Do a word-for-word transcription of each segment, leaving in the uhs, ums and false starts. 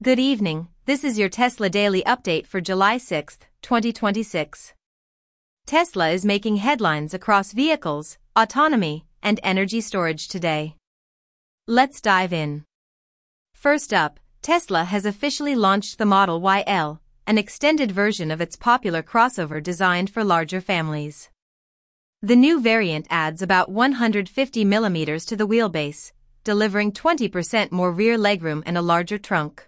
Good evening, this is your Tesla Daily Update for July sixth, twenty twenty-six. Tesla is making headlines across vehicles, autonomy, and energy storage today. Let's dive in. First up, Tesla has officially launched the Model Y L, an extended version of its popular crossover designed for larger families. The new variant adds about one hundred fifty millimeters to the wheelbase, delivering twenty percent more rear legroom and a larger trunk.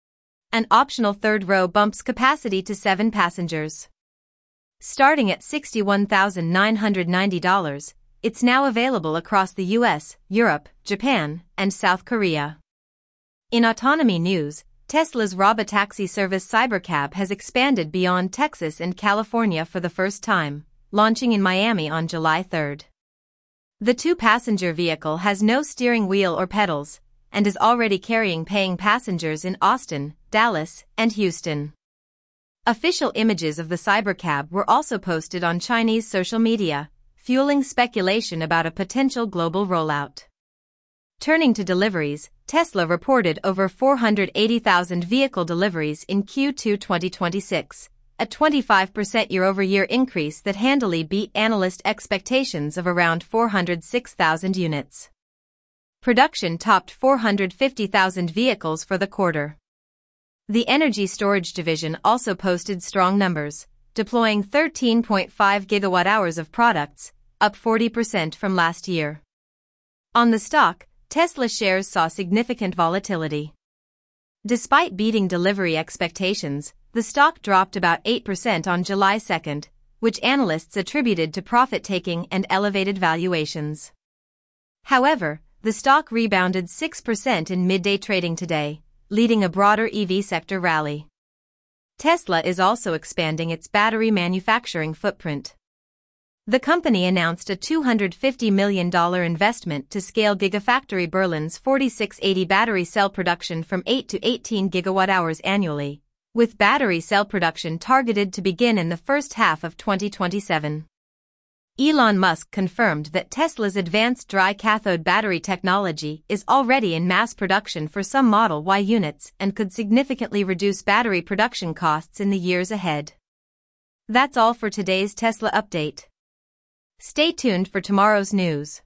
An optional third row bumps capacity to seven passengers. Starting at sixty-one thousand nine hundred ninety dollars, it's now available across the U S, Europe, Japan, and South Korea. In autonomy news, Tesla's robotaxi service Cybercab has expanded beyond Texas and California for the first time, launching in Miami on July third. The two-passenger vehicle has no steering wheel or pedals, and is already carrying paying passengers in Austin, Dallas, and Houston. Official images of the Cybercab were also posted on Chinese social media, fueling speculation about a potential global rollout. Turning to deliveries, Tesla reported over four hundred eighty thousand vehicle deliveries in Q two twenty twenty-six, a twenty-five percent year-over-year increase that handily beat analyst expectations of around four hundred six thousand units. Production topped four hundred fifty thousand vehicles for the quarter. The energy storage division also posted strong numbers, deploying thirteen point five gigawatt hours of products, up forty percent from last year. On the stock, Tesla shares saw significant volatility. Despite beating delivery expectations, the stock dropped about eight percent on July second, which analysts attributed to profit-taking and elevated valuations. However, the stock rebounded six percent in midday trading today, leading a broader E V sector rally. Tesla is also expanding its battery manufacturing footprint. The company announced a two hundred fifty million dollars investment to scale Gigafactory Berlin's forty-six eighty battery cell production from eight to eighteen gigawatt hours annually, with battery cell production targeted to begin in the first half of twenty twenty-seven. Elon Musk confirmed that Tesla's advanced dry cathode battery technology is already in mass production for some Model Y units and could significantly reduce battery production costs in the years ahead. That's all for today's Tesla update. Stay tuned for tomorrow's news.